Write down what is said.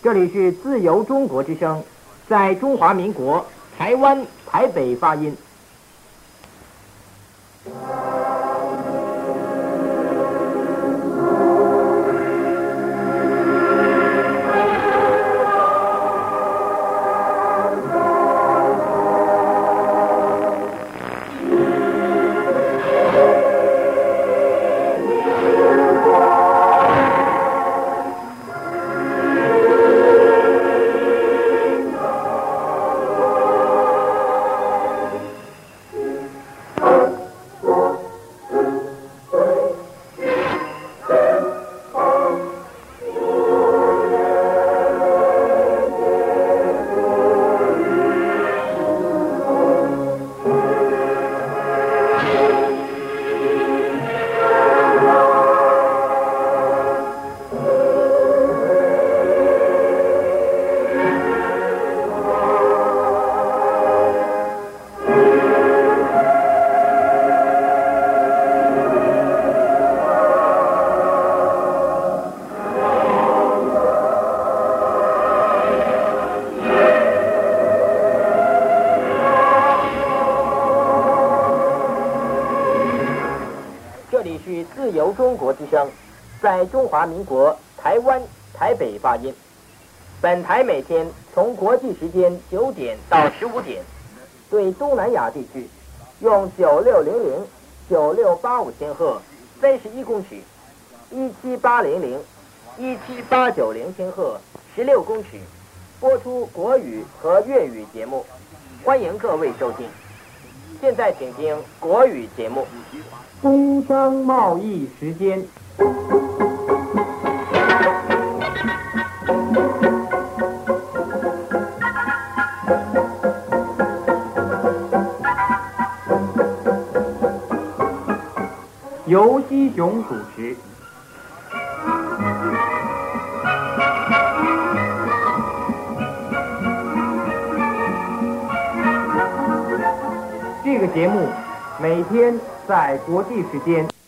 这里是自由中国之声，在中华民国台湾台北发音。这里是自由中国之声，在中华民国台湾台北发音。本台每天从国际时间9点到15点，对东南亚地区用9600、9685千赫31公尺、17800、17890千赫16公尺播出国语和粤语节目，欢迎各位收听。现在请听国语节目。工商贸易时间。由西雄主持。这个节目每天在国际时间